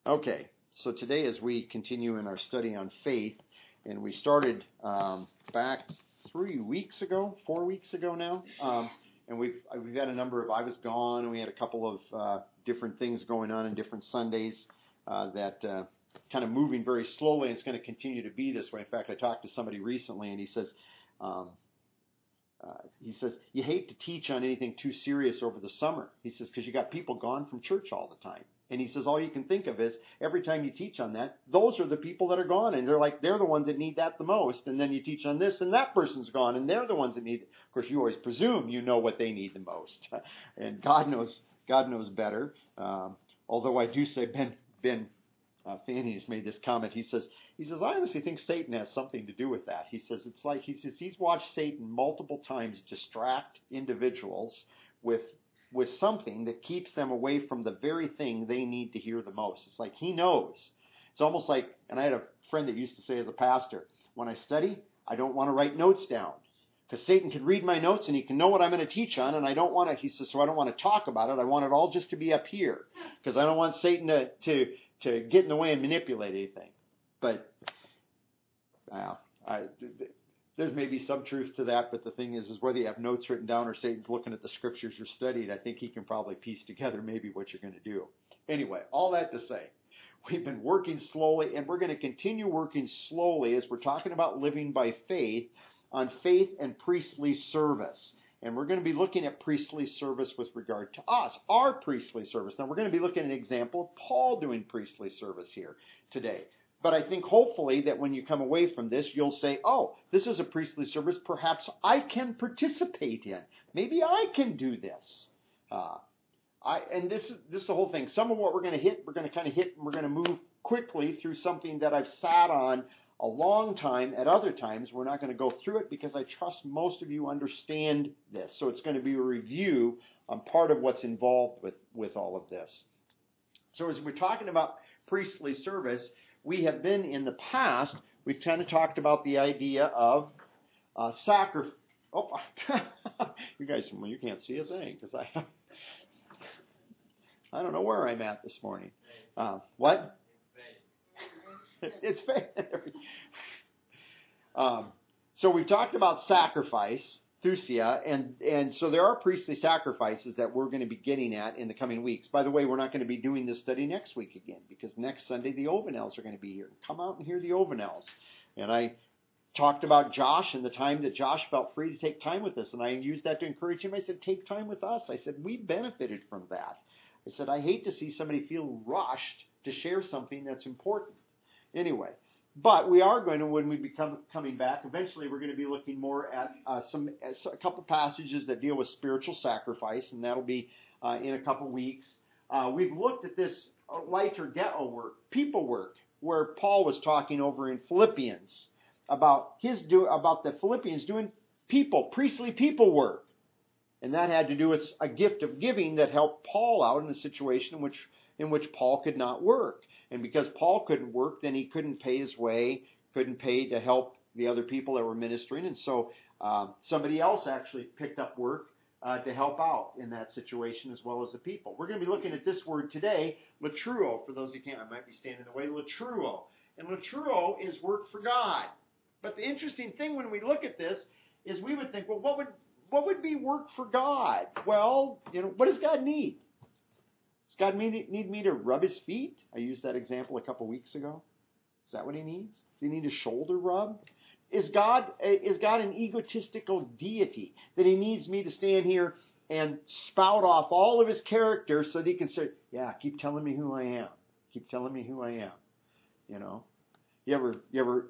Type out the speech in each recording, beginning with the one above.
Okay, so today as we continue in our study on faith, and we started back 4 weeks ago now, and we've had a number of, I was gone, and we had a couple of different things going on in different Sundays that kind of moving very slowly, and it's going to continue to be this way. In fact, I talked to somebody recently, and he says, you hate to teach on anything too serious over the summer. He says, because you got people gone from church all the time. And he says, all you can think of is every time you teach on that, those are the people that are gone. And they're the ones that need that the most. And then you teach on this and that person's gone and they're the ones that need it. Of course, you always presume you know what they need the most. And God knows better. Although I do say Ben Fanny has made this comment. He says, I honestly think Satan has something to do with that. He says, he's watched Satan multiple times distract individuals with something that keeps them away from the very thing they need to hear the most. It's like he knows. It's almost like, and I had a friend that used to say as a pastor, when I study, I don't want to write notes down. Because Satan can read my notes and he can know what I'm going to teach on, and I don't want to, he says, so I don't want to talk about it. I want it all just to be up here. Because I don't want Satan to get in the way and manipulate anything. But there's maybe some truth to that, but the thing is whether you have notes written down or Satan's looking at the scriptures you're studying, I think he can probably piece together maybe what you're going to do. Anyway, all that to say, we've been working slowly, and we're going to continue working slowly as we're talking about living by faith on faith and priestly service. And we're going to be looking at priestly service with regard to us, our priestly service. Now, we're going to be looking at an example of Paul doing priestly service here today. But I think hopefully that when you come away from this, you'll say, oh, this is a priestly service perhaps I can participate in. Maybe I can do this. And this is the whole thing. Some of what we're going to hit, and we're going to move quickly through something that I've sat on a long time. At other times, we're not going to go through it because I trust most of you understand this. So it's going to be a review on part of what's involved with all of this. So as we're talking about priestly service, we have been in the past, we've kind of talked about the idea of sacrifice. Oh, you guys, you can't see a thing because I don't know where I'm at this morning. What? It's faith. So we've talked about sacrifice, thusia, and so there are priestly sacrifices that we're going to be getting at in the coming weeks. By the way, we're not going to be doing this study next week again because next Sunday the Ovanels are going to be here. Come out and hear the Ovanels. And I talked about Josh and the time that Josh felt free to take time with us, and I used that to encourage him. I said, take time with us. I said, we benefited from that. I said, I hate to see somebody feel rushed to share something that's important. Anyway, but we are going to, when we become coming back, eventually we're going to be looking more at a couple passages that deal with spiritual sacrifice, and that'll be in a couple weeks. We've looked at this liturgeo work, people work, where Paul was talking over in Philippians about the Philippians doing priestly people work. And that had to do with a gift of giving that helped Paul out in a situation in which Paul could not work. And because Paul couldn't work, then he couldn't pay his way, couldn't pay to help the other people that were ministering. And so somebody else actually picked up work to help out in that situation as well as the people. We're going to be looking at this word today, latruo. For those who can't, I might be standing in the way, latruo. And latruo is work for God. But the interesting thing when we look at this is we would think, well, what would be work for God? Well, what does God need? Does God need me to rub his feet? I used that example a couple weeks ago. Is that what he needs? Does he need a shoulder rub? Is God an egotistical deity that he needs me to stand here and spout off all of his character so that he can say, yeah, keep telling me who I am. Keep telling me who I am. You ever,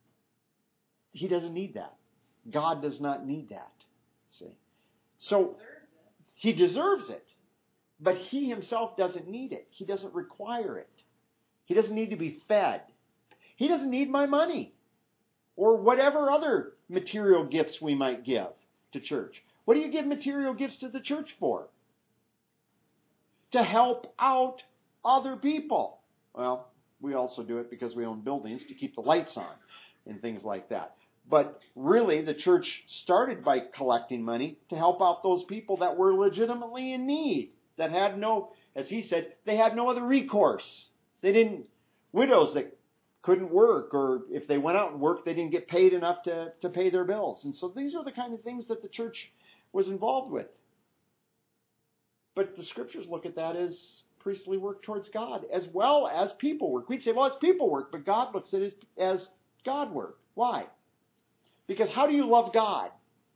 he doesn't need that. God does not need that. See? So he deserves it. But he himself doesn't need it. He doesn't require it. He doesn't need to be fed. He doesn't need my money or whatever other material gifts we might give to church. What do you give material gifts to the church for? To help out other people. Well, we also do it because we own buildings to keep the lights on and things like that. But really, the church started by collecting money to help out those people that were legitimately in need, that had no, as he said, they had no other recourse. Widows that couldn't work, or if they went out and worked, they didn't get paid enough to pay their bills. And so these are the kind of things that the church was involved with. But the scriptures look at that as priestly work towards God, as well as people work. We'd say, well, it's people work, but God looks at it as God work. Why? Because how do you love God?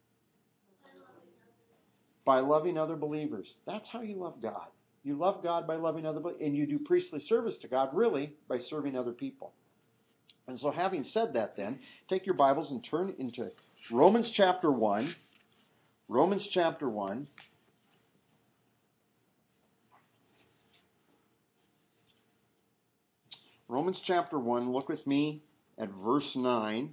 By loving other believers. That's how you love God. You love God by loving other believers, and you do priestly service to God, really, by serving other people. And so having said that then, take your Bibles and turn into Romans chapter 1. Romans chapter 1. Romans chapter 1, look with me at verse 9.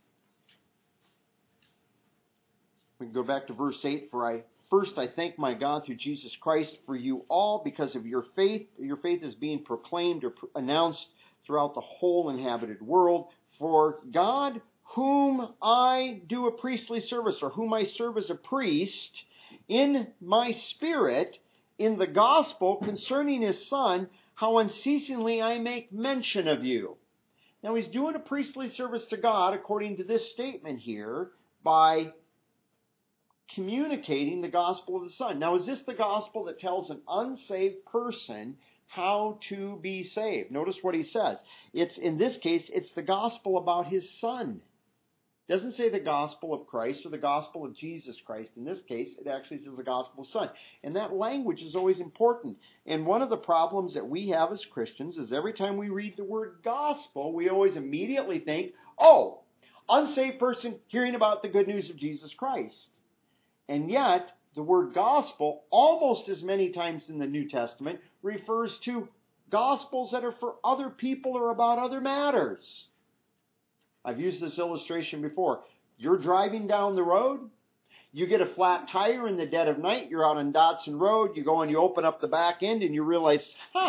We can go back to verse 8. First I thank my God through Jesus Christ for you all because of your faith. Your faith is being proclaimed or announced throughout the whole inhabited world. For God, whom I do a priestly service, or whom I serve as a priest, in my spirit, in the gospel concerning his Son, how unceasingly I make mention of you. Now he's doing a priestly service to God, according to this statement here, by communicating the gospel of the Son. Now, is this the gospel that tells an unsaved person how to be saved? Notice what he says. In this case, it's the gospel about his Son. It doesn't say the gospel of Christ or the gospel of Jesus Christ. In this case, it actually says the gospel of Son. And that language is always important. And one of the problems that we have as Christians is every time we read the word gospel, we always immediately think, oh, unsaved person hearing about the good news of Jesus Christ. And yet, the word gospel, almost as many times in the New Testament, refers to gospels that are for other people or about other matters. I've used this illustration before. You're driving down the road. You get a flat tire in the dead of night. You're out on Dodson Road. You go and you open up the back end and you realize,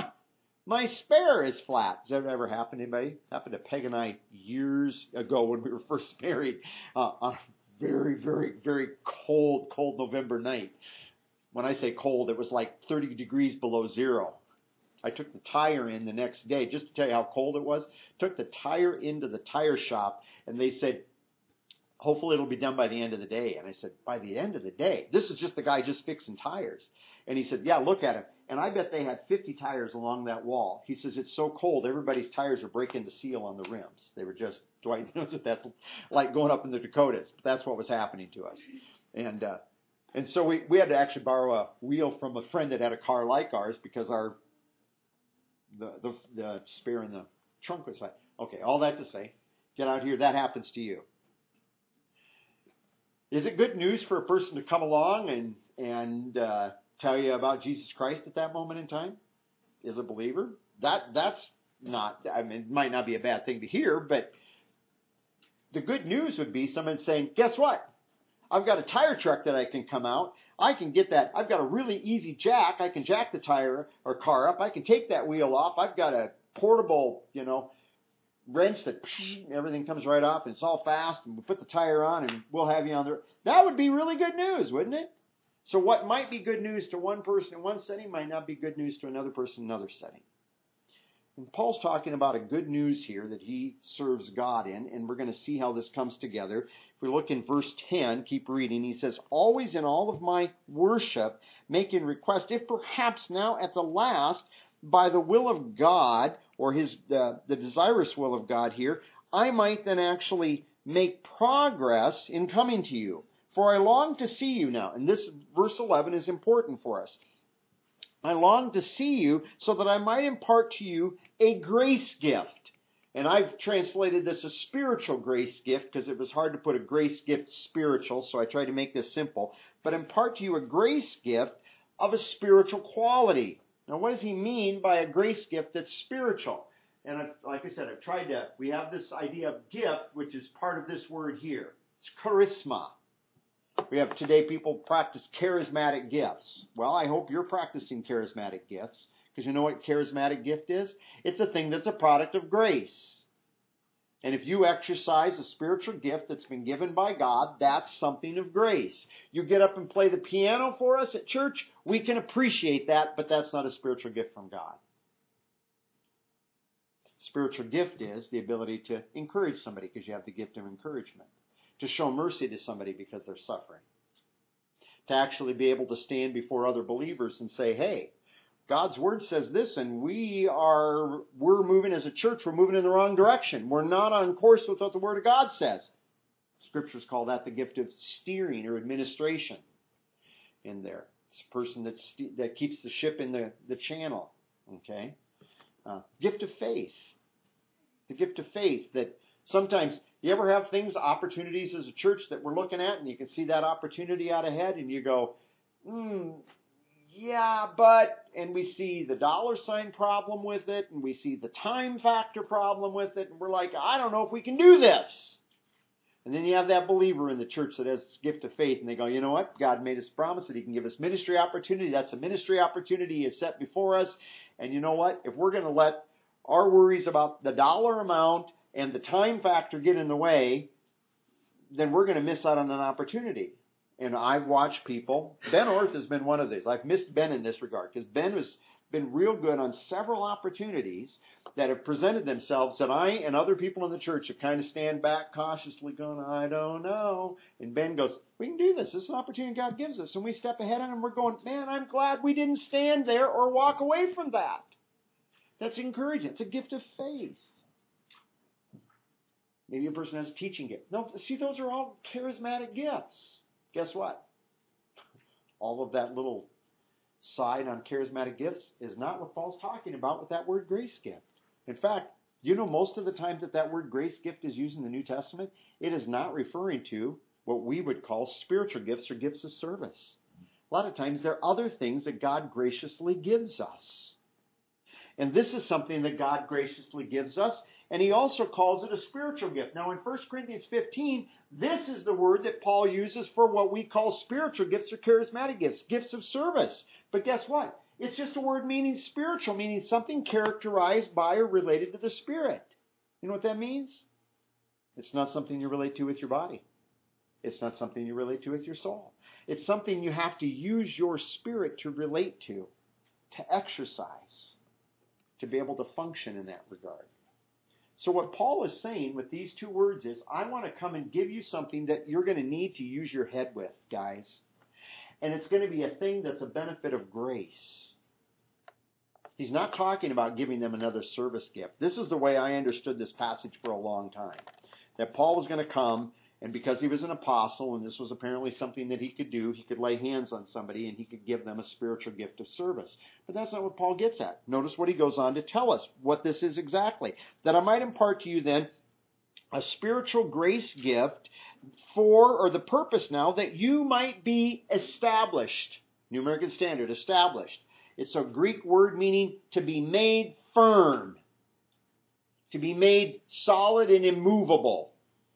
my spare is flat. Has that ever happened to anybody? Happened to Peg and I years ago when we were first married on a very, very, very cold November night. When I say cold, it was like 30 degrees below zero. I took the tire in the next day, just to tell you how cold it was. Took the tire into the tire shop, and they said, hopefully it'll be done by the end of the day. And I said, by the end of the day? This is just the guy just fixing tires. And he said, yeah, look at it. And I bet they had 50 tires along that wall. He says, it's so cold, everybody's tires are breaking the seal on the rims. They were just, Dwight knows what that's like going up in the Dakotas. But that's what was happening to us. And so we had to actually borrow a wheel from a friend that had a car like ours because the spare in the trunk was like, okay, all that to say, get out here, that happens to you. Is it good news for a person to come along and tell you about Jesus Christ at that moment in time? As a believer? That's not, I mean, it might not be a bad thing to hear, but the good news would be someone saying, guess what? I've got a tire truck that I can come out. I can get that. I've got a really easy jack. I can jack the tire or car up. I can take that wheel off. I've got a portable, wrench that everything comes right off and it's all fast, and we put the tire on and we'll have you on there. That would be really good news, wouldn't it? So what might be good news to one person in one setting might not be good news to another person in another setting. And Paul's talking about a good news here that he serves God in, and we're going to see how this comes together. If we look in verse 10, keep reading, he says, always in all of my worship, making request, if perhaps now at the last, by the will of God, or the desirous will of God here, I might then actually make progress in coming to you. For I long to see you now. And this verse 11 is important for us. I long to see you so that I might impart to you a grace gift. And I've translated this as spiritual grace gift because it was hard to put a grace gift spiritual, so I tried to make this simple. But impart to you a grace gift of a spiritual quality. Now, what does he mean by a grace gift that's spiritual? And like I said, we have this idea of gift, which is part of this word here. It's charisma. We have today people practice charismatic gifts. Well, I hope you're practicing charismatic gifts, because you know what charismatic gift is? It's a thing that's a product of grace. And if you exercise a spiritual gift that's been given by God, that's something of grace. You get up and play the piano for us at church, we can appreciate that, but that's not a spiritual gift from God. Spiritual gift is the ability to encourage somebody because you have the gift of encouragement. To show mercy to somebody because they're suffering. To actually be able to stand before other believers and say, hey, God's word says this, and we're moving as a church, we're moving in the wrong direction. We're not on course with what the word of God says. Scriptures call that the gift of steering or administration in there. It's a person that keeps the ship in the channel. Okay? Gift of faith. The gift of faith that sometimes you ever have things, opportunities as a church that we're looking at, and you can see that opportunity out ahead, and you go, yeah, but, and we see the dollar sign problem with it, and we see the time factor problem with it, and we're like, I don't know if we can do this. And then you have that believer in the church that has this gift of faith, and they go, you know what? God made us promise that He can give us ministry opportunity. That's a ministry opportunity He has set before us. And you know what? If we're going to let our worries about the dollar amount and the time factor get in the way, then we're going to miss out on an opportunity. And I've watched people, Ben Orth has been one of these. I've missed Ben in this regard because Ben has been real good on several opportunities that have presented themselves that I and other people in the church have kind of stand back cautiously going, I don't know. And Ben goes, we can do this. This is an opportunity God gives us. And we step ahead on it and we're going, man, I'm glad we didn't stand there or walk away from that. That's encouraging. It's a gift of faith. Maybe a person has a teaching gift. No, see, those are all charismatic gifts. Guess what? All of that little side on charismatic gifts is not what Paul's talking about with that word grace gift. In fact, you know most of the times that word grace gift is used in the New Testament, it is not referring to what we would call spiritual gifts or gifts of service. A lot of times there are other things that God graciously gives us. And this is something that God graciously gives us. And he also calls it a spiritual gift. Now in 1 Corinthians 15, this is the word that Paul uses for what we call spiritual gifts or charismatic gifts, gifts of service. But guess what? It's just a word meaning spiritual, meaning something characterized by or related to the Spirit. You know what that means? It's not something you relate to with your body. It's not something you relate to with your soul. It's something you have to use your spirit to relate to exercise, to be able to function in that regard. So what Paul is saying with these two words is, I want to come and give you something that you're going to need to use your head with, guys. And it's going to be a thing that's a benefit of grace. He's not talking about giving them another service gift. This is the way I understood this passage for a long time. That Paul was going to come, and because he was an apostle, and this was apparently something that he could do, he could lay hands on somebody and he could give them a spiritual gift of service. But that's not what Paul gets at. Notice what he goes on to tell us, what this is exactly. That I might impart to you then a spiritual grace gift for, or the purpose now, that you might be established. New American Standard, established. It's a Greek word meaning to be made firm. To be made solid and immovable.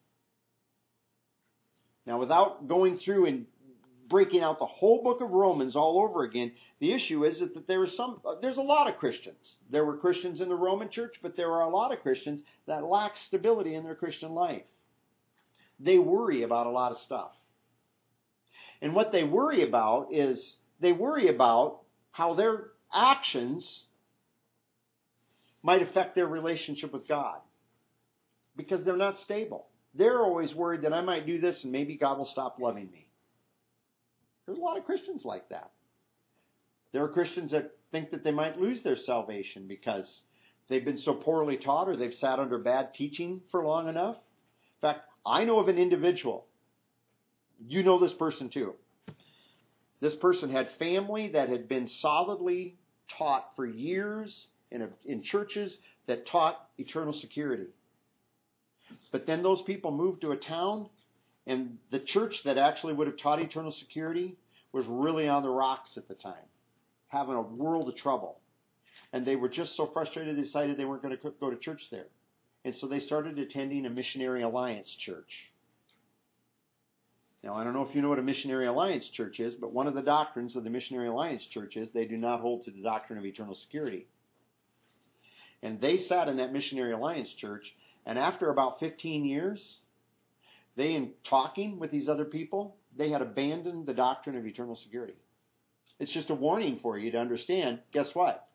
Now, without going through and breaking out the whole book of Romans all over again, the issue is that there's a lot of Christians. There were Christians in the Roman church, but there are a lot of Christians that lack stability in their Christian life. They worry about a lot of stuff. And what they worry about is how their actions might affect their relationship with God. Because they're not stable. They're always worried that I might do this and maybe God will stop loving me. There's a lot of Christians like that. There are Christians that think that they might lose their salvation because they've been so poorly taught or they've sat under bad teaching for long enough. In fact, I know of an individual. You know this person too. This person had family that had been solidly taught for years in churches that taught eternal security. But then those people moved to a town, and the church that actually would have taught eternal security was really on the rocks at the time, having a world of trouble. And they were just so frustrated they decided they weren't going to go to church there. And so they started attending a Missionary Alliance church. Now, I don't know if you know what a Missionary Alliance church is, but one of the doctrines of the Missionary Alliance church is they do not hold to the doctrine of eternal security. And they sat in that Missionary Alliance church, and after about 15 years, they, in talking with these other people, they had abandoned the doctrine of eternal security. It's just a warning for you to understand, guess what?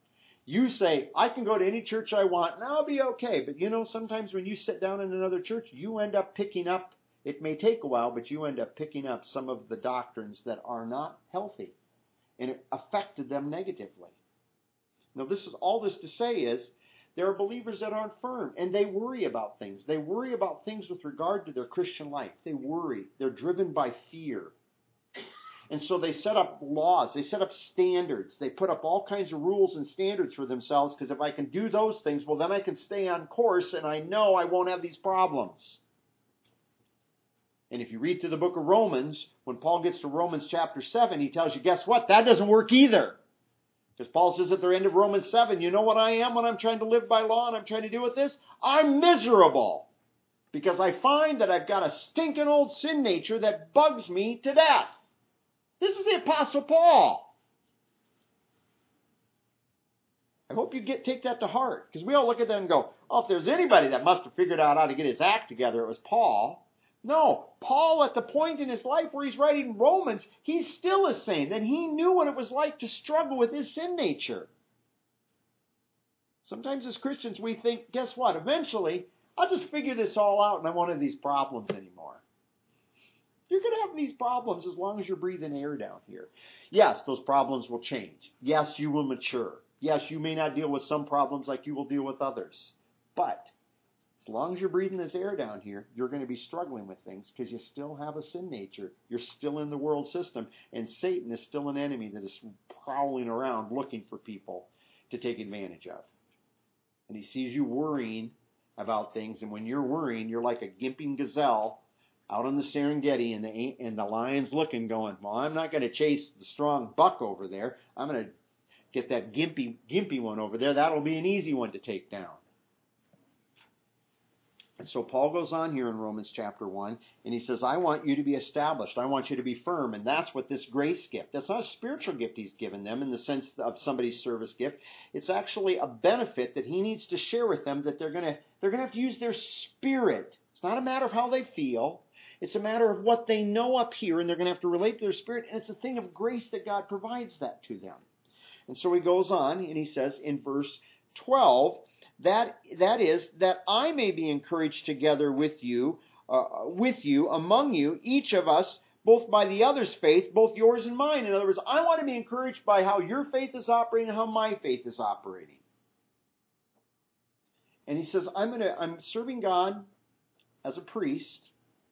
You say, I can go to any church I want and I'll be okay. But you know, sometimes when you sit down in another church, you end up picking up, it may take a while, but you end up picking up some of the doctrines that are not healthy. And it affected them negatively. Now, all this to say is, there are believers that aren't firm, and they worry about things. They worry about things with regard to their Christian life. They worry. They're driven by fear. And so they set up laws. They set up standards. They put up all kinds of rules and standards for themselves, because if I can do those things, well, then I can stay on course, and I know I won't have these problems. And if you read through the book of Romans, when Paul gets to Romans chapter 7, he tells you, guess what? That doesn't work either. Because Paul says at the end of Romans 7, you know what I am when I'm trying to live by law and I'm trying to deal with this? I'm miserable. Because I find that I've got a stinking old sin nature that bugs me to death. This is the Apostle Paul. I hope you take that to heart. Because we all look at that and go, oh, if there's anybody that must have figured out how to get his act together, it was Paul. No, Paul, at the point in his life where he's writing Romans, he still is saying that he knew what it was like to struggle with his sin nature. Sometimes as Christians we think, guess what? Eventually, I'll just figure this all out and I won't have these problems anymore. You're going to have these problems as long as you're breathing air down here. Yes, those problems will change. Yes, you will mature. Yes, you may not deal with some problems like you will deal with others. But as long as you're breathing this air down here, you're going to be struggling with things because you still have a sin nature. You're still in the world system, and Satan is still an enemy that is prowling around looking for people to take advantage of. And he sees you worrying about things, and when you're worrying, you're like a gimping gazelle out on the Serengeti, and the lion's looking, going, well, I'm not going to chase the strong buck over there. I'm going to get that gimpy one over there. That'll be an easy one to take down. And so Paul goes on here in Romans chapter 1, and he says, I want you to be established. I want you to be firm. And that's what this grace gift, that's not a spiritual gift he's given them in the sense of somebody's service gift. It's actually a benefit that he needs to share with them, that they're going to have to use their spirit. It's not a matter of how they feel. It's a matter of what they know up here, and they're going to have to relate to their spirit. And it's a thing of grace that God provides that to them. And so he goes on, and he says in verse 12, that is, that I may be encouraged together with you, among you, each of us, both by the other's faith, both yours and mine. In other words, I want to be encouraged by how your faith is operating and how my faith is operating. And he says, I'm serving God as a priest,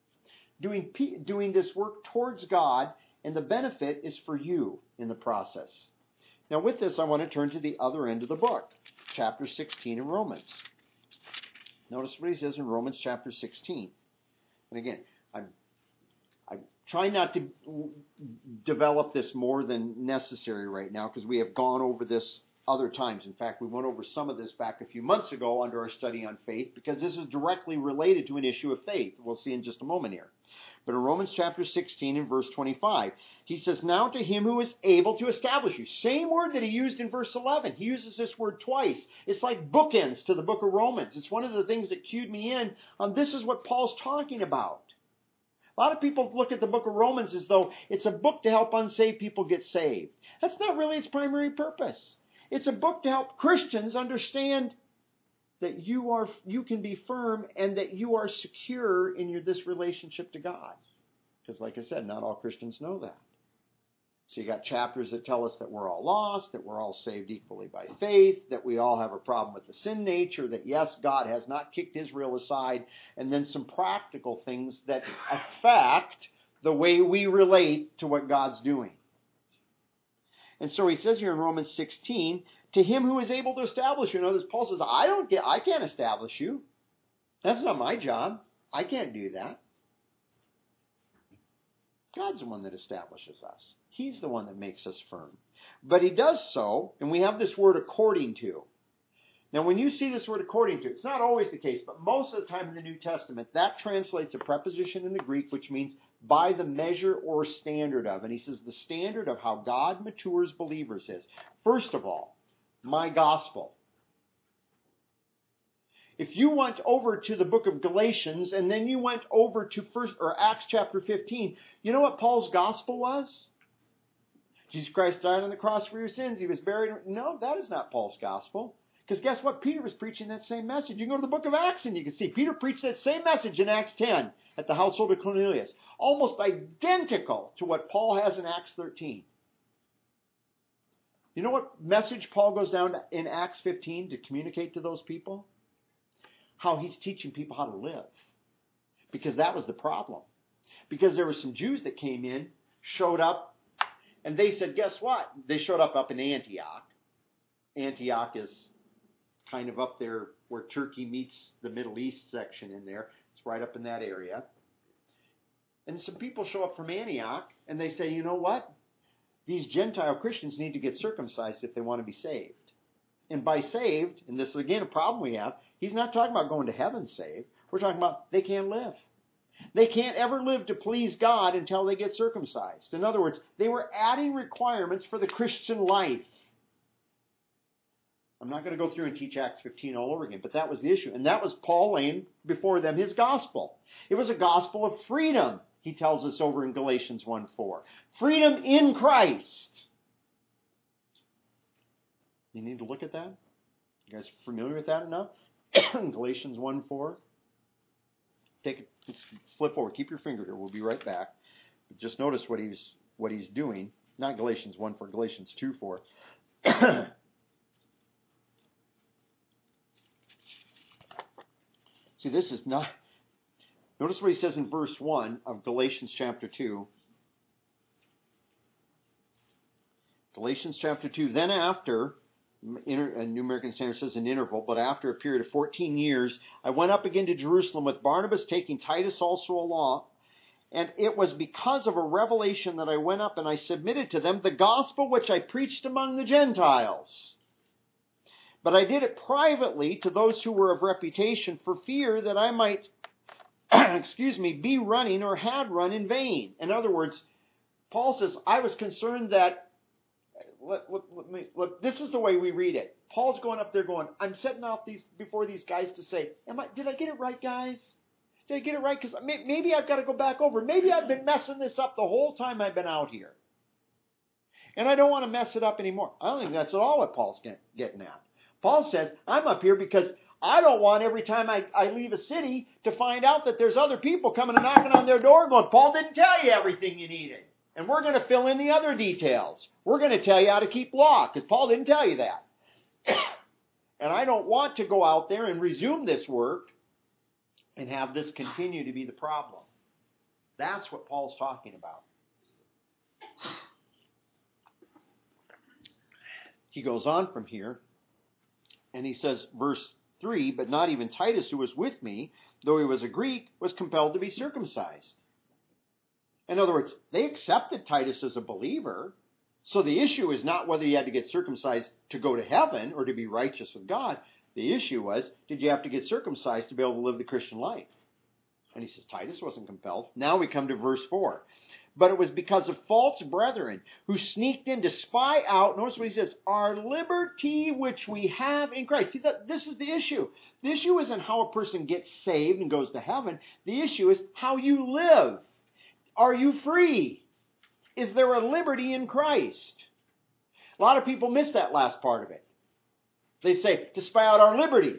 doing this work towards God, and the benefit is for you in the process. Now with this, I want to turn to the other end of the book, chapter 16 in Romans. Notice what he says in Romans chapter 16. And again, I'm trying not to develop this more than necessary right now, because we have gone over this other times. In fact, we went over some of this back a few months ago under our study on faith, because this is directly related to an issue of faith. We'll see in just a moment here. But in Romans chapter 16 and verse 25, he says, now to him who is able to establish you. Same word that he used in verse 11. He uses this word twice. It's like bookends to the book of Romans. It's one of the things that cued me in on this is what Paul's talking about. A lot of people look at the book of Romans as though it's a book to help unsaved people get saved. That's not really its primary purpose. It's a book to help Christians understand that you can be firm and that you are secure in this relationship to God. Because like I said, not all Christians know that. So you got chapters that tell us that we're all lost, that we're all saved equally by faith, that we all have a problem with the sin nature, that yes, God has not kicked Israel aside, and then some practical things that affect the way we relate to what God's doing. And so he says here in Romans 16, to him who is able to establish you. In other words, Paul says, I can't establish you. That's not my job. I can't do that. God's the one that establishes us. He's the one that makes us firm. But he does so, and we have this word according to. Now, when you see this word according to, it's not always the case, but most of the time in the New Testament, that translates a preposition in the Greek, which means by the measure or standard of. And he says the standard of how God matures believers is, first of all, my gospel. If you went over to the book of Galatians and then you went over to Acts chapter 15, you know what Paul's gospel was? Jesus Christ died on the cross for your sins. He was buried. No, that is not Paul's gospel. Because guess what? Peter was preaching that same message. You can go to the book of Acts and you can see Peter preached that same message in Acts 10 at the household of Cornelius. Almost identical to what Paul has in Acts 13. You know what message Paul goes down in Acts 15 to communicate to those people? How he's teaching people how to live. Because that was the problem. Because there were some Jews that came in, showed up, and they said, guess what? They showed up in Antioch. Antioch is kind of up there where Turkey meets the Middle East section in there. It's right up in that area. And some people show up from Antioch, and they say, you know what? These Gentile Christians need to get circumcised if they want to be saved. And by saved, and this is again a problem we have, he's not talking about going to heaven saved. We're talking about they can't live. They can't ever live to please God until they get circumcised. In other words, they were adding requirements for the Christian life. I'm not going to go through and teach Acts 15 all over again, but that was the issue. And that was Paul laying before them his gospel. It was a gospel of freedom, he tells us over in Galatians 1:4. Freedom in Christ. You need to look at that? You guys familiar with that enough? Galatians 1:4. Let's flip over. Keep your finger here. We'll be right back. But just notice what he's doing. Not Galatians 1:4, Galatians 2:4. See, this is not... Notice what he says in verse 1 of Galatians chapter 2. Galatians chapter 2. Then after, New American Standard says an interval, but after a period of 14 years, I went up again to Jerusalem with Barnabas, taking Titus also along. And it was because of a revelation that I went up and I submitted to them the gospel which I preached among the Gentiles. But I did it privately to those who were of reputation for fear that I might, be running or had run in vain. In other words, Paul says, I was concerned that, this is the way we read it. Paul's going up there going, I'm setting out before these guys to say, did I get it right, guys? Did I get it right? Because maybe I've got to go back over. Maybe I've been messing this up the whole time I've been out here. And I don't want to mess it up anymore. I don't think that's at all what Paul's getting at. Paul says, I'm up here because I don't want every time I leave a city to find out that there's other people coming and knocking on their door going, Paul didn't tell you everything you needed. And we're going to fill in the other details. We're going to tell you how to keep law because Paul didn't tell you that. And I don't want to go out there and resume this work and have this continue to be the problem. That's what Paul's talking about. He goes on from here. And he says, verse 3, but not even Titus, who was with me, though he was a Greek, was compelled to be circumcised. In other words, they accepted Titus as a believer. So the issue is not whether you had to get circumcised to go to heaven or to be righteous with God. The issue was, did you have to get circumcised to be able to live the Christian life? And he says, Titus wasn't compelled. Now we come to verse 4. But it was because of false brethren who sneaked in to spy out, notice what he says, our liberty which we have in Christ. See, this is the issue. The issue isn't how a person gets saved and goes to heaven. The issue is how you live. Are you free? Is there a liberty in Christ? A lot of people miss that last part of it. They say, to spy out our liberty.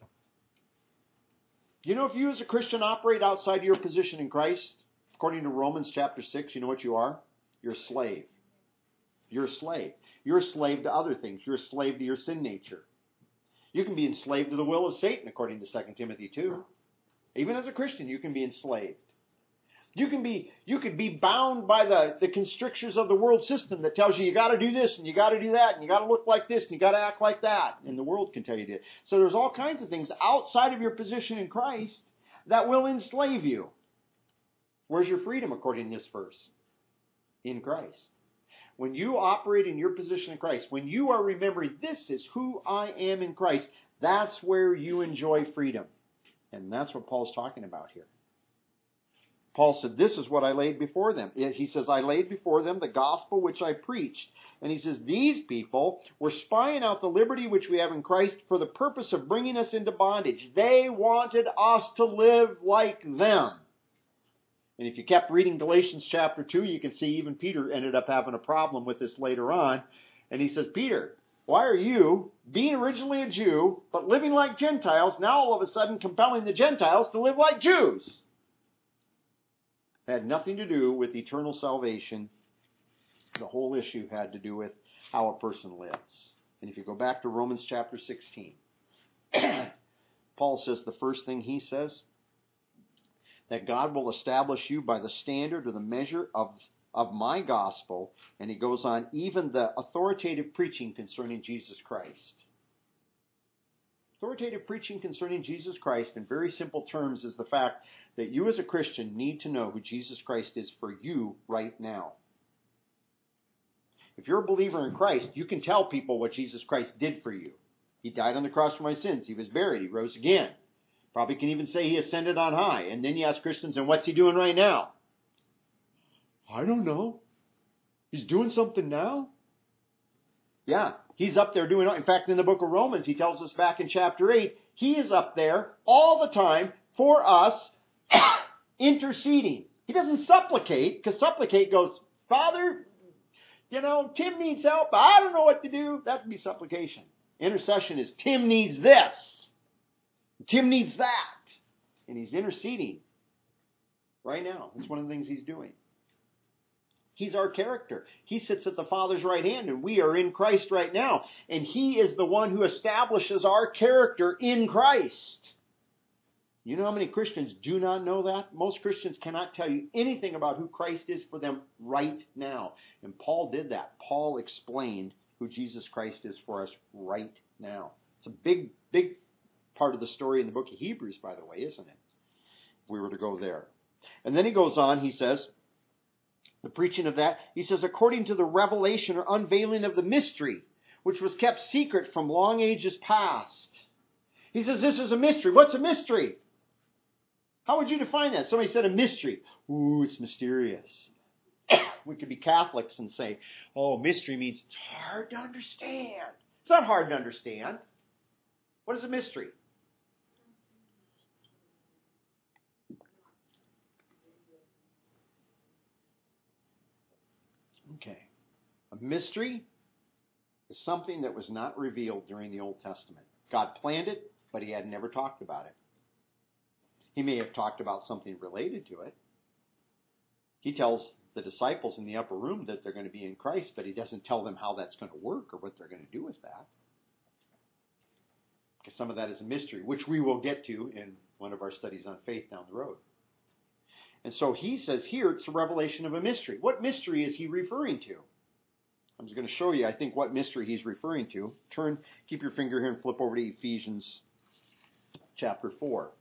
You know, if you as a Christian operate outside your position in Christ, according to Romans chapter 6, you know what you are? You're a slave. You're a slave. You're a slave to other things. You're a slave to your sin nature. You can be enslaved to the will of Satan, according to 2 Timothy 2. Even as a Christian, you can be enslaved. You could be bound by the constrictures of the world system that tells you got to do this and you got to do that and you got to look like this and you got to act like that. And the world can tell you to. So there's all kinds of things outside of your position in Christ that will enslave you. Where's your freedom according to this verse? In Christ. When you operate in your position in Christ, when you are remembering this is who I am in Christ, that's where you enjoy freedom. And that's what Paul's talking about here. Paul said, this is what I laid before them. He says, I laid before them the gospel which I preached. And he says, these people were spying out the liberty which we have in Christ for the purpose of bringing us into bondage. They wanted us to live like them. And if you kept reading Galatians chapter 2, you can see even Peter ended up having a problem with this later on. And he says, Peter, why are you, being originally a Jew, but living like Gentiles, now all of a sudden compelling the Gentiles to live like Jews? It had nothing to do with eternal salvation. The whole issue had to do with how a person lives. And if you go back to Romans chapter 16, Paul says the first thing he says, that God will establish you by the standard or the measure of my gospel. And he goes on, even the authoritative preaching concerning Jesus Christ. Authoritative preaching concerning Jesus Christ, in very simple terms, is the fact that you as a Christian need to know who Jesus Christ is for you right now. If you're a believer in Christ, you can tell people what Jesus Christ did for you. He died on the cross for my sins. He was buried. He rose again. Probably can even say he ascended on high. And then you ask Christians, and what's he doing right now? I don't know. He's doing something now? Yeah, he's up there doing it. In fact, in the book of Romans, he tells us back in chapter 8, he is up there all the time for us interceding. He doesn't supplicate, because supplicate goes, Father, Tim needs help. I don't know what to do. That would be supplication. Intercession is Tim needs this. Tim needs that. And he's interceding right now. That's one of the things he's doing. He's our character. He sits at the Father's right hand, and we are in Christ right now. And he is the one who establishes our character in Christ. You know how many Christians do not know that? Most Christians cannot tell you anything about who Christ is for them right now. And Paul did that. Paul explained who Jesus Christ is for us right now. It's a big part of the story in the book of Hebrews, by the way, isn't it? If we were to go there. And then he goes on, he says, the preaching of that, he says, according to the revelation or unveiling of the mystery, which was kept secret from long ages past. He says, this is a mystery. What's a mystery? How would you define that? Somebody said a mystery. Ooh, it's mysterious. We could be Catholics and say, oh, mystery means it's hard to understand. It's not hard to understand. What is a mystery? Okay. A mystery is something that was not revealed during the Old Testament. God planned it, but he had never talked about it. He may have talked about something related to it. He tells the disciples in the upper room that they're going to be in Christ, but he doesn't tell them how that's going to work or what they're going to do with that. Because some of that is a mystery, which we will get to in one of our studies on faith down the road. And so he says here it's a revelation of a mystery. What mystery is he referring to? I'm just going to show you, I think, what mystery he's referring to. Keep your finger here and flip over to Ephesians chapter 4.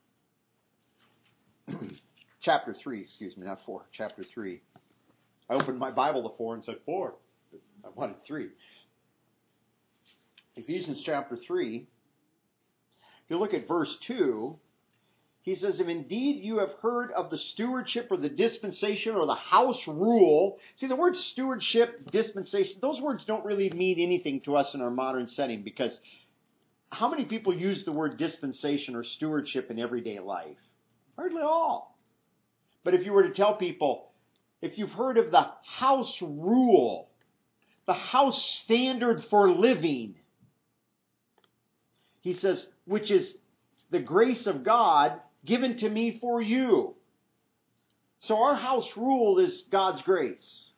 Chapter 3, excuse me, not 4, chapter 3. I opened my Bible to 4 and said 4. I wanted 3. Ephesians chapter 3, if you look at verse 2, he says, if indeed you have heard of the stewardship or the dispensation or the house rule. See, the words stewardship, dispensation, those words don't really mean anything to us in our modern setting, because how many people use the word dispensation or stewardship in everyday life? Hardly all. But if you were to tell people, if you've heard of the house rule, the house standard for living, he says, which is the grace of God given to me for you. So our house rule is God's grace.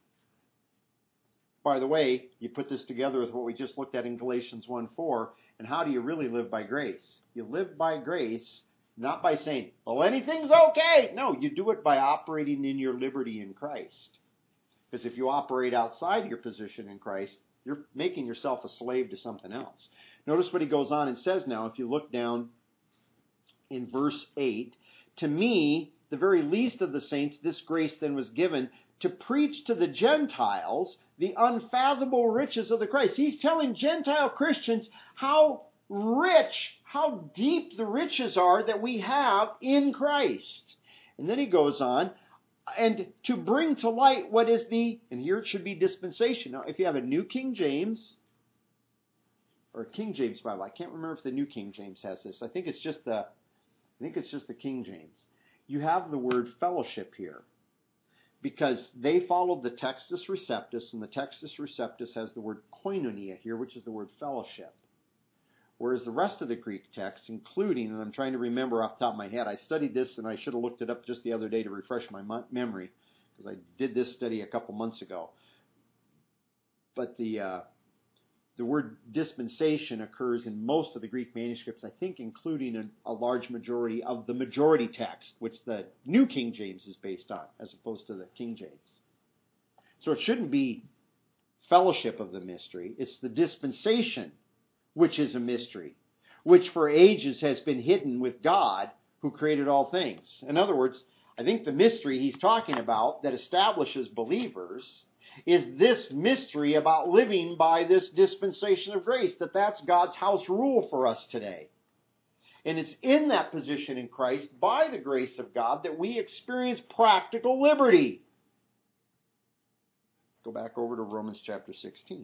By the way, you put this together with what we just looked at in Galatians 1:4, and how do you really live by grace? You live by grace not by saying, well, anything's okay. No, you do it by operating in your liberty in Christ. Because if you operate outside your position in Christ, you're making yourself a slave to something else. Notice what he goes on and says now, if you look down in verse 8, to me, the very least of the saints, this grace then was given to preach to the Gentiles the unfathomable riches of the Christ. He's telling Gentile Christians how rich, how deep the riches are that we have in Christ. And then he goes on, and to bring to light what is and here it should be dispensation. Now, if you have a New King James, or a King James Bible, I can't remember if the New King James has this. I think it's just the King James. you have the word fellowship here. Because they followed the Textus Receptus, and the Textus Receptus has the word koinonia here, which is the word fellowship. Whereas the rest of the Greek text, including, and I'm trying to remember off the top of my head, I studied this and I should have looked it up just the other day to refresh my memory, because I did this study a couple months ago. But the word dispensation occurs in most of the Greek manuscripts, I think including a large majority of the majority text, which the New King James is based on, as opposed to the King James. So it shouldn't be fellowship of the mystery. It's the dispensation, which is a mystery, which for ages has been hidden with God, who created all things. In other words, I think the mystery he's talking about that establishes believers is this mystery about living by this dispensation of grace, that's God's house rule for us today. And it's in that position in Christ, by the grace of God, that we experience practical liberty. Go back over to Romans chapter 16.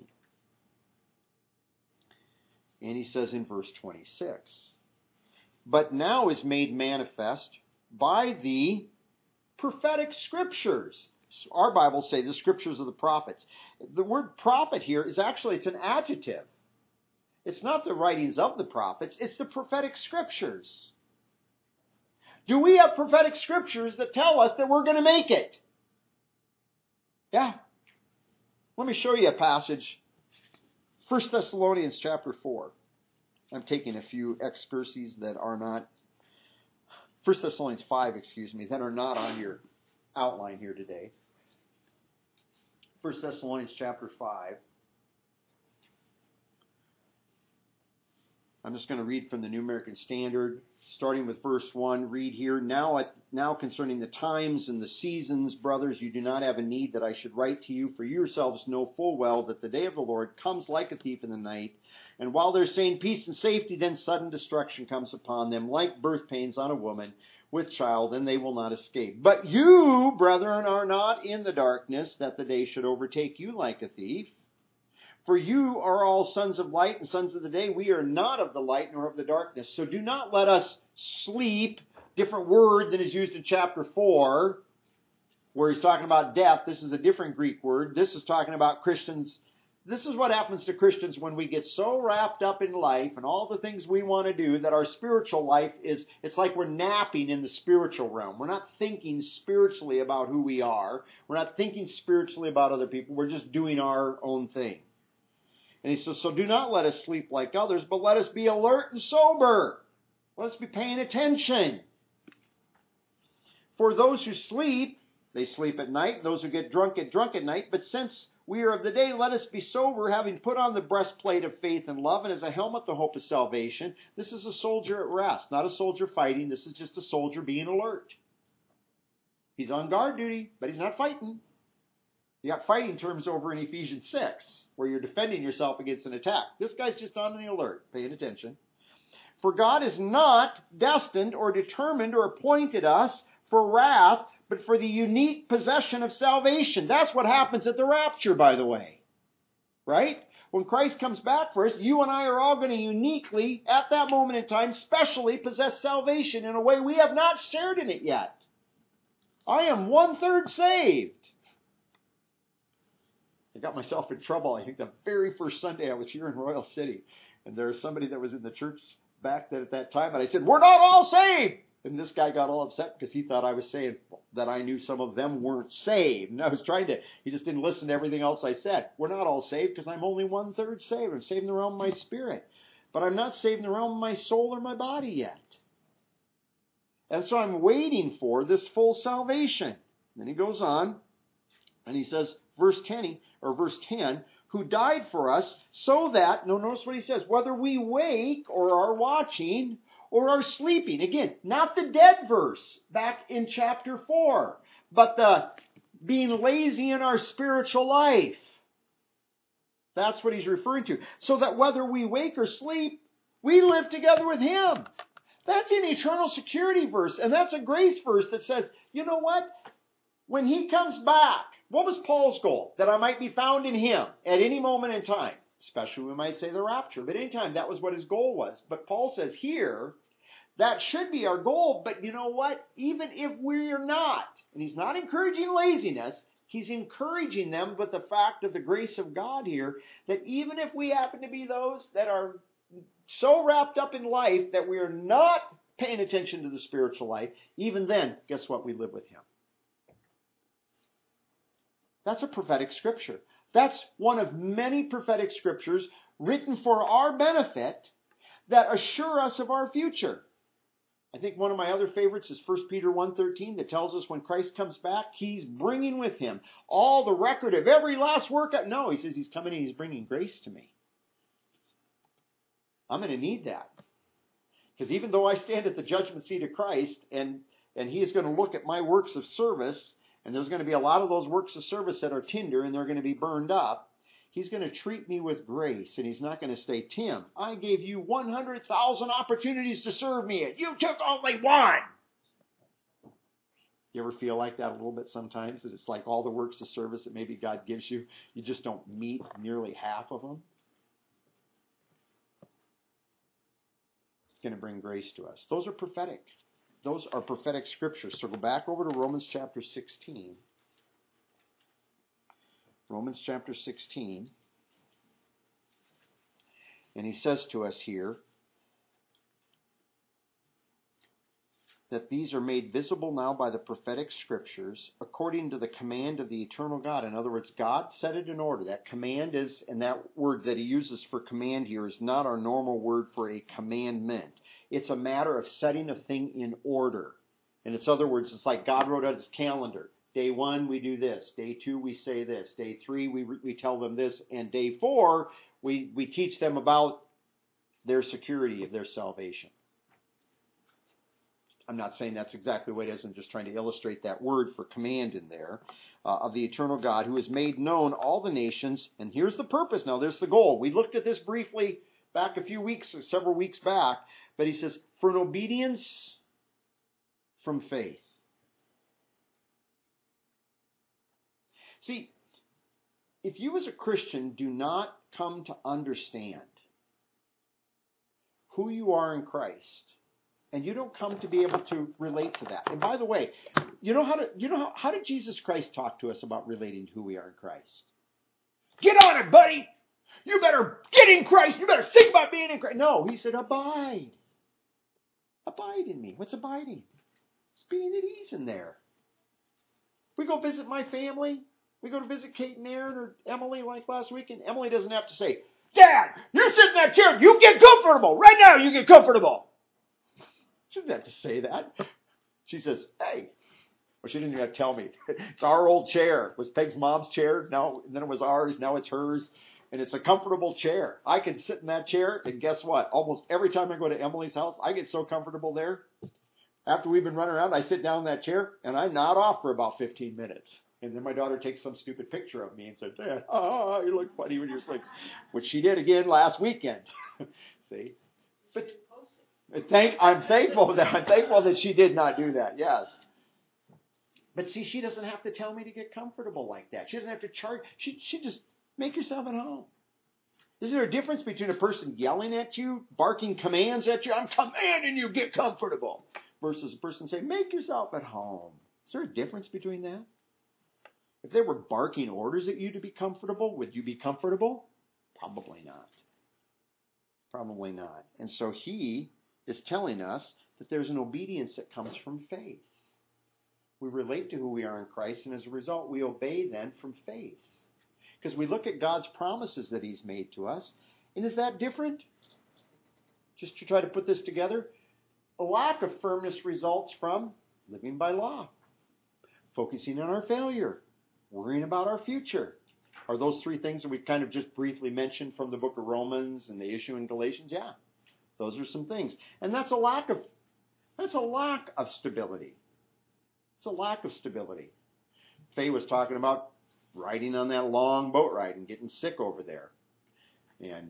And he says in verse 26, "But now is made manifest by the prophetic scriptures." Our Bibles say the scriptures of the prophets. The word prophet here is actually, it's an adjective. It's not the writings of the prophets, it's the prophetic scriptures. Do we have prophetic scriptures that tell us that we're going to make it? Yeah. Let me show you a passage. 1 Thessalonians chapter 4. I'm taking a few excursions that are not, 1 Thessalonians 5, that are not on your outline here today. 1 Thessalonians chapter 5. I'm just going to read from the New American Standard, starting with verse 1. Read here, Now concerning the times and the seasons, brothers, you do not have a need that I should write to you, for you yourselves know full well that the day of the Lord comes like a thief in the night. And while they're saying peace and safety, then sudden destruction comes upon them, like birth pains on a woman with child, and they will not escape. But you, brethren, are not in the darkness, that the day should overtake you like a thief. For you are all sons of light and sons of the day. We are not of the light nor of the darkness. So do not let us sleep, different word than is used in chapter 4, where he's talking about death. This is a different Greek word. This is talking about Christians. This is what happens to Christians when we get so wrapped up in life and all the things we want to do that our spiritual life it's like we're napping in the spiritual realm. We're not thinking spiritually about who we are. We're not thinking spiritually about other people. We're just doing our own thing. And he says, so do not let us sleep like others, but let us be alert and sober. Let us be paying attention. For those who sleep, they sleep at night. Those who get drunk at night. But since we are of the day, let us be sober, having put on the breastplate of faith and love, and as a helmet the hope of salvation. This is a soldier at rest, not a soldier fighting. This is just a soldier being alert. He's on guard duty, but he's not fighting. You got fighting terms over in Ephesians 6, where you're defending yourself against an attack. This guy's just on the alert, paying attention. For God is not destined or determined or appointed us for wrath, but for the unique possession of salvation. That's what happens at the rapture, by the way. Right? When Christ comes back for us, you and I are all going to uniquely, at that moment in time, specially possess salvation in a way we have not shared in it yet. I am 1/3 saved. I got myself in trouble, I think, the very first Sunday I was here in Royal City. And there was somebody that was in the church back then at that time, and I said, we're not all saved! And this guy got all upset because he thought I was saying that I knew some of them weren't saved. And I was he just didn't listen to everything else I said. We're not all saved because I'm only 1/3 saved. I'm saved in the realm of my spirit. But I'm not saved in the realm of my soul or my body yet. And so I'm waiting for this full salvation. Then he goes on, and he says, verse 10, who died for us so that, notice what he says, whether we wake or are watching or are sleeping. Again, not the dead verse back in chapter 4, but the being lazy in our spiritual life. That's what he's referring to. So that whether we wake or sleep, we live together with him. That's an eternal security verse, and that's a grace verse that says, you know what? When he comes back, what was Paul's goal? That I might be found in him at any moment in time. Especially we might say the rapture, but anytime that was what his goal was. But Paul says here, That should be our goal, but you know what? Even if we're not, and he's not encouraging laziness, he's encouraging them with the fact of the grace of God here, that even if we happen to be those that are so wrapped up in life that we are not paying attention to the spiritual life, even then, guess what? We live with him. That's a prophetic scripture. That's one of many prophetic scriptures written for our benefit that assure us of our future. I think one of my other favorites is 1 Peter 1:13 that tells us when Christ comes back, he's bringing with him all the record of every last work. No, he says he's coming and he's bringing grace to me. I'm going to need that. Because even though I stand at the judgment seat of Christ and he is going to look at my works of service, and there's going to be a lot of those works of service that are tinder and they're going to be burned up, he's going to treat me with grace, and he's not going to say, Tim, I gave you 100,000 opportunities to serve me, and you took only one. You ever feel like that a little bit sometimes? That it's like all the works of service that maybe God gives you, you just don't meet nearly half of them? It's going to bring grace to us. Those are prophetic. Those are prophetic scriptures. So go back over to Romans chapter 16. Romans chapter 16. And he says to us here that these are made visible now by the prophetic scriptures according to the command of the eternal God. In other words, God set it in order. That command is, and that word that he uses for command here is not our normal word for a commandment. It's a matter of setting a thing in order. In its other words, it's like God wrote out his calendar. Day 1, we do this. Day 2, we say this. Day 3, we tell them this. And day 4, we teach them about their security of their salvation. I'm not saying that's exactly what it is. I'm just trying to illustrate that word for command in there. Of the eternal God who has made known all the nations. And here's the purpose. Now, there's the goal. We looked at this briefly back a few weeks, several weeks back. But he says, for an obedience from faith. See, if you as a Christian do not come to understand who you are in Christ, and you don't come to be able to relate to that. And by the way, how did Jesus Christ talk to us about relating to who we are in Christ? Get on it, buddy! You better get in Christ! You better think about being in Christ! No, he said, abide. Abide in me. What's abiding? It's being at ease in there. We go visit my family. We go to visit Kate and Aaron or Emily like last week, and Emily doesn't have to say, Dad, you sit in that chair. You get comfortable. Right now, you get comfortable. She doesn't have to say that. She says, hey. Well, she didn't even have to tell me. It's our old chair. It was Peg's mom's chair. Now, and then it was ours. Now it's hers. And it's a comfortable chair. I can sit in that chair, and guess what? Almost every time I go to Emily's house, I get so comfortable there. After we've been running around, I sit down in that chair, and I nod off for about 15 minutes. And then my daughter takes some stupid picture of me and says, Dad, you look funny when you're asleep. Which she did again last weekend. See? But I'm thankful that she did not do that, yes. But see, she doesn't have to tell me to get comfortable like that. She doesn't have to charge. She just make yourself at home. Is there a difference between a person yelling at you, barking commands at you, I'm commanding you, get comfortable, versus a person saying, make yourself at home? Is there a difference between that? If they were barking orders at you to be comfortable, would you be comfortable? Probably not. Probably not. And so he is telling us that there's an obedience that comes from faith. We relate to who we are in Christ, and as a result, we obey then from faith. Because we look at God's promises that he's made to us, and is that different? Just to try to put this together, a lack of firmness results from living by law, focusing on our failure, worrying about our future. Are those three things that we kind of just briefly mentioned from the book of Romans and the issue in Galatians? Yeah, those are some things. And that's a lack of stability. It's a lack of stability. Faye was talking about riding on that long boat ride and getting sick over there. And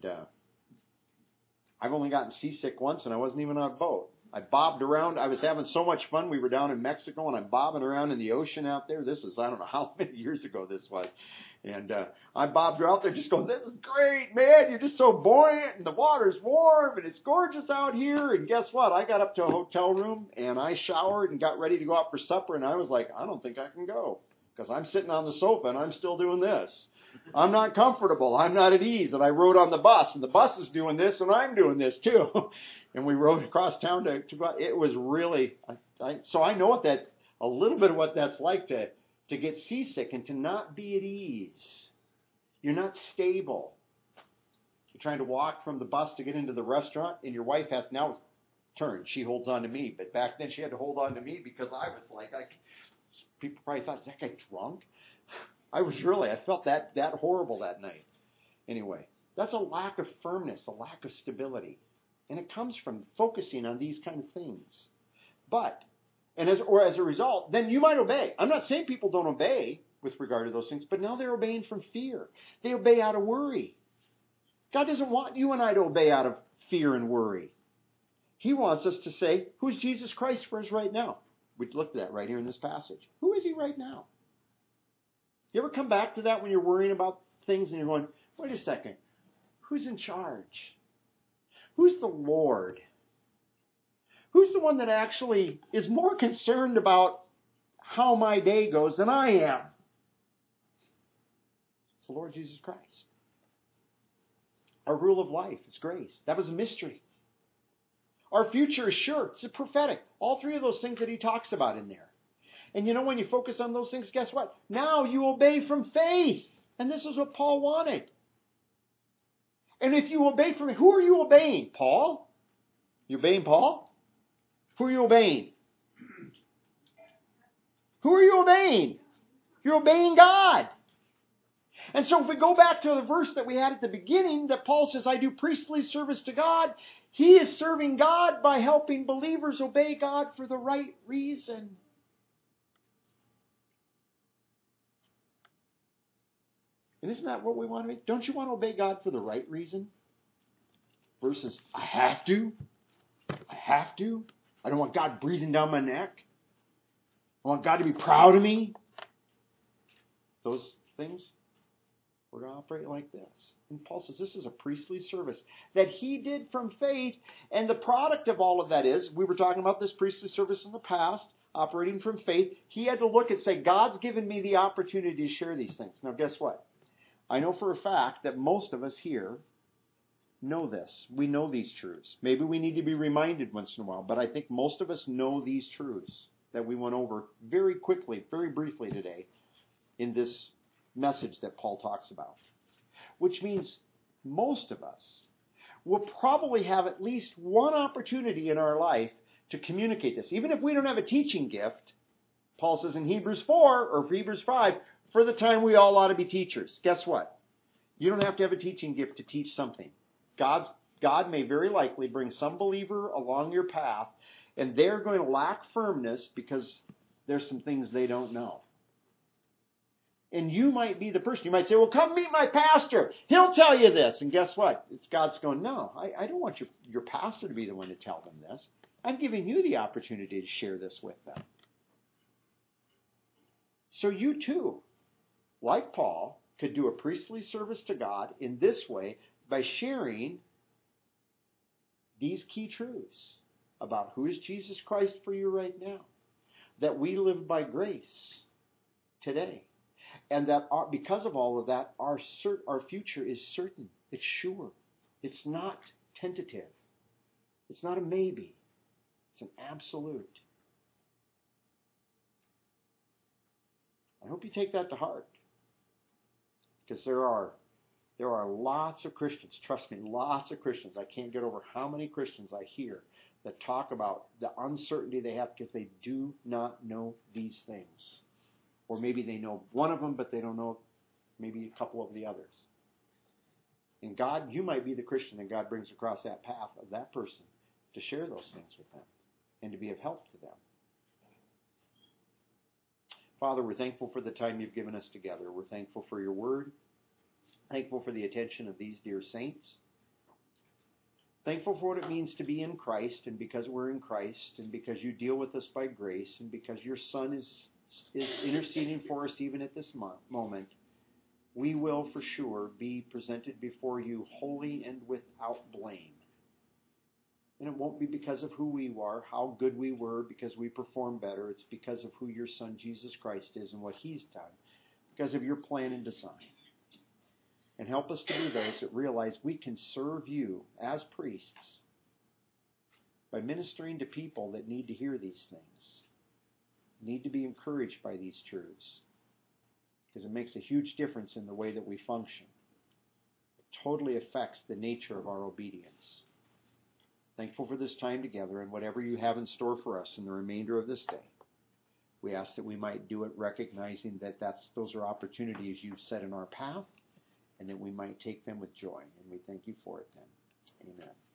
I've only gotten seasick once, and I wasn't even on a boat. I bobbed around. I was having so much fun. We were down in Mexico, and I'm bobbing around in the ocean out there. This is, I don't know how many years ago this was. And I bobbed her out there just going, this is great, man. You're just so buoyant, and the water's warm, and it's gorgeous out here. And guess what? I got up to a hotel room, and I showered and got ready to go out for supper. And I was like, I don't think I can go because I'm sitting on the sofa, and I'm still doing this. I'm not comfortable. I'm not at ease. And I rode on the bus, and the bus is doing this, and I'm doing this too. And we rode across town to go. It was really, so I know a little bit of what that's like to get seasick and to not be at ease. You're not stable. You're trying to walk from the bus to get into the restaurant, and your wife has now turned. She holds on to me. But back then she had to hold on to me because I was like, people probably thought, is that guy drunk? I felt that horrible that night. Anyway, that's a lack of firmness, a lack of stability. And it comes from focusing on these kind of things. As a result, then you might obey. I'm not saying people don't obey with regard to those things, but now they're obeying from fear. They obey out of worry. God doesn't want you and I to obey out of fear and worry. He wants us to say, who's Jesus Christ for us right now? We looked at that right here in this passage. Who is he right now? You ever come back to that when you're worrying about things and you're going, wait a second, who's in charge? Who's the Lord? Who's the one that actually is more concerned about how my day goes than I am? It's the Lord Jesus Christ. Our rule of life is grace. That was a mystery. Our future is sure. It's a prophetic. All three of those things that he talks about in there. And when you focus on those things, guess what? Now you obey from faith. And this is what Paul wanted. And if you obey from, who are you obeying? Paul? You obeying Paul? Who are you obeying? Who are you obeying? You're obeying God. And so if we go back to the verse that we had at the beginning, that Paul says, I do priestly service to God, he is serving God by helping believers obey God for the right reason. And isn't that what we want to be? Don't you want to obey God for the right reason? Versus, I have to. I don't want God breathing down my neck. I want God to be proud of me. Those things, we're going to operate like this. And Paul says this is a priestly service that he did from faith. And the product of all of that is, we were talking about this priestly service in the past, operating from faith. He had to look and say, God's given me the opportunity to share these things. Now guess what? I know for a fact that most of us here know this. We know these truths. Maybe we need to be reminded once in a while, but I think most of us know these truths that we went over very quickly, very briefly today in this message that Paul talks about. Which means most of us will probably have at least one opportunity in our life to communicate this. Even if we don't have a teaching gift, Paul says in Hebrews 4 or Hebrews 5, for the time we all ought to be teachers. Guess what? You don't have to have a teaching gift to teach something. God may very likely bring some believer along your path, and they're going to lack firmness because there's some things they don't know. And you might be the person. You might say, well, come meet my pastor. He'll tell you this. And guess what? It's God's going, no, I don't want your pastor to be the one to tell them this. I'm giving you the opportunity to share this with them. So you too, like Paul, could do a priestly service to God in this way by sharing these key truths about who is Jesus Christ for you right now. That we live by grace today. And that because of all of that, our future is certain. It's sure. It's not tentative. It's not a maybe. It's an absolute. I hope you take that to heart. Because there are lots of Christians, trust me, lots of Christians. I can't get over how many Christians I hear that talk about the uncertainty they have because they do not know these things. Or maybe they know one of them, but they don't know maybe a couple of the others. And God, you might be the Christian that God brings across that path of that person to share those things with them and to be of help to them. Father, we're thankful for the time you've given us together. We're thankful for your word. Thankful for the attention of these dear saints. Thankful for what it means to be in Christ, and because we're in Christ, and because you deal with us by grace, and because your Son is interceding for us even at this moment. we will for sure be presented before you holy and without blame. And it won't be because of who we are, how good we were, because we performed better. It's because of who your Son, Jesus Christ, is and what He's done, because of your plan and design. And help us to be those that realize we can serve you as priests by ministering to people that need to hear these things, need to be encouraged by these truths, because it makes a huge difference in the way that we function. It totally affects the nature of our obedience. Thankful for this time together and whatever you have in store for us in the remainder of this day. We ask that we might do it recognizing that those are opportunities you've set in our path and that we might take them with joy. And we thank you for it then. Amen.